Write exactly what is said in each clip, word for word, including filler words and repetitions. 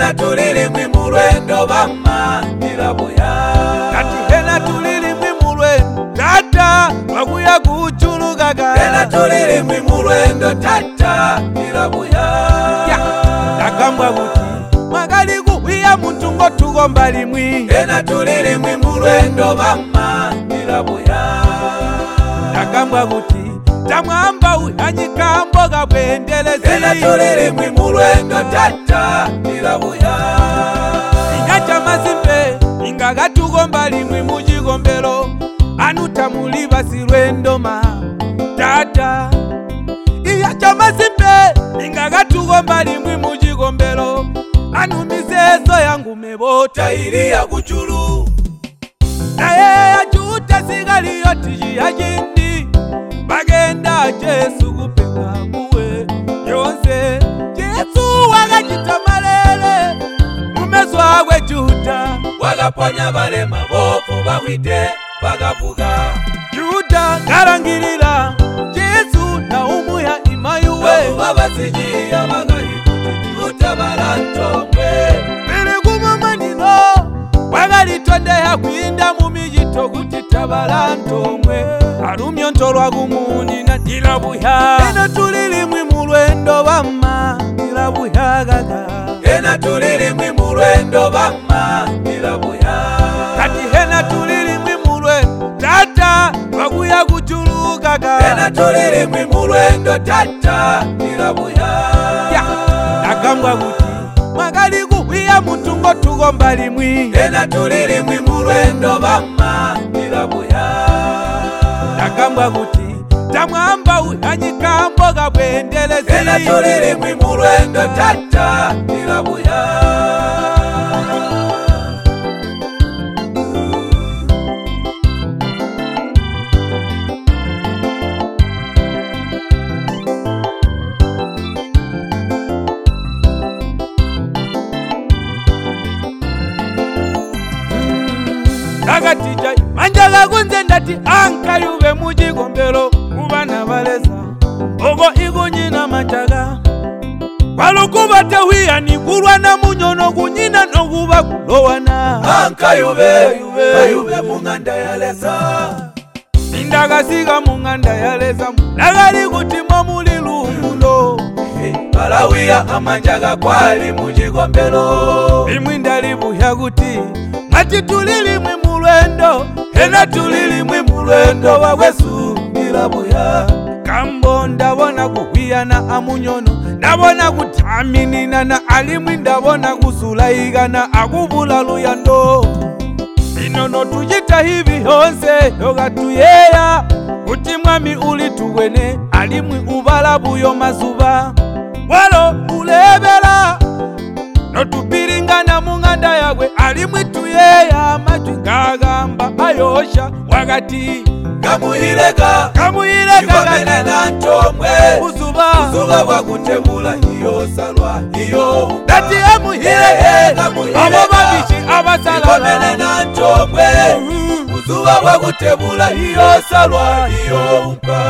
Ena tulili mwi mulwendo bama nilabuya. Kati ena tulili mwi mulwendo tata wakuya kuchulukaga. Ena tulili mwi mulwendo tata nilabuya. Ya takambwa kuti mwagali kuhwiya mutungo tugomba limwi. Ena tulili mwi mulwendo bama nilabuya. Takambwa kuti tamwamba uhanyika mboga bwendelezi. Ena tulili mwi mulwendo tata nilabuya. Ingacha mazimbe ingaga tugomba limwi mujigombelo. Anutamuli basilwendo ma tata. Ingacha mazimbe ingaga tugomba limwi mujigombelo. Anumizezo yangu mebota ili ya kuchulu. Naye ajuta sigali yoti ya jindi. Bagenda Jesu kupeka muwe yonse. Jesu wagajita malele mumezwa we juta. Wagaponya bale mabofu bahwite bagavuga. Juta ngarangirira Jesu na umuya imayuwe. Bavuga basijia bagayikuti juta balantomwe. Bili kumamanino wagalitonde ya kuinda mumijito kutita balantomwe. Arumyo ntolwa gumuni na nilabuya. Ena tulili mwi mulwendo bama nilabuya gaga. Ena tulili mwi mulwendo bama nilabuya. Kati ena tulili mwi mulwendo tata wakuya kuchulukaga. Ena tulili mwi mulwendo tata nilabuya. Ya takambwa kuti mwagali kuhwiya mutungo tugomba limwi. Ena tulili mwi mulwendo bama nilabuya. Takambwa kuti tamwamba uhanyika mboga bwendelezi. Ena tulili mwi mulwendo tata nilabuya. Nagatija manjaga kunze ndati ankayube mujigombelo kubana baleza ogo igunyina manjaga walukuba tewiya nikulwa na munyono kunyina nokuba kulowana. Ankayube ayube munganda yaleza. Indagasiga munganda yaleza nagali kutima muli lumulo. Malawiya amanjaga kwali mujigombelo. Imwinda libuya kuti ngati tulili mwi mulwendo. Ena tulili mwi mulwendo wawesu nilabuya. Kambo ndabona kuhwiyana amunyono. Ndabona kutaminina na alimwi ndabona kusulayigana akubula luyando. Inono tujita hivi honse yoga tuyeya. Kuti mwami uli tuwene alimwi ubala buyo mazuba. Walo ulebela no tupiringana munganda yagwe alimwi tuyeya. Majwi ngagamba ayosha wakati Kamuhileka Kamuhileka Ikomene na ntomwe. Uzuba Uzuba wakutebula hiyo salwa hiyo. Dati emuhileke Abo babishi abasalala. Ikomene na ntomwe. Uzuba wakutebula hiyo salwa hiyo uka.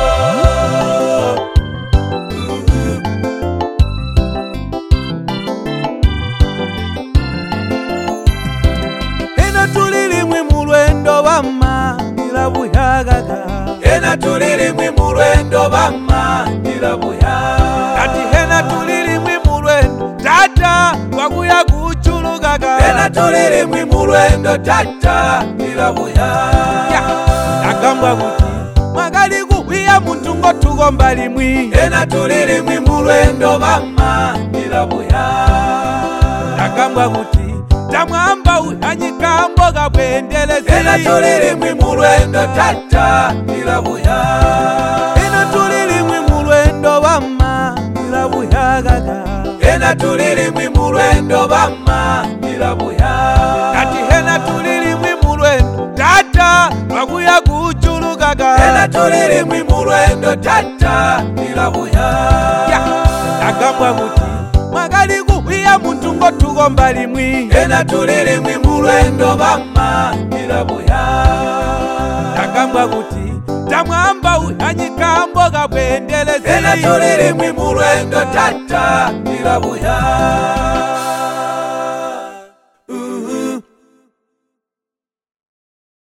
Ena tulili mwi mulwendo bama nilabuya gaga. Ena tulili mwi mulwendo bama nilabuya. Kati ena tulili mwi mulwendo tata wakuya kuchulukaga. Ena tulili mwi mulwendo tata nilabuya. Ya takambwa kuti mwagali kuhwiya mutungo tugomba limwi. Ena tulili mwi mulwendo bama nilabuya. Takambwa kuti tamwamba uhanyika mboga bwendelezi. Ena tulili mwi mulwendo tata nilabuya. Ena tulili mwi mulwendo bama nilabuya gaga. Ena tulili mwi mulwendo bama nilabuya. Kati ena tulili mwi mulwendo tata wakuya kuchulukaga. Ena tulili mwi mulwendo tata nilabuya. Ya takambwa kuti mwagali kuhwiya mutungo tugomba limwi. Ena tulili mwi mulwendo bama nilabuya. Takambwa kuti tamwamba uhanyika mboga bwendelezi. Ena tulili mwi mulwendo tata nilabuya.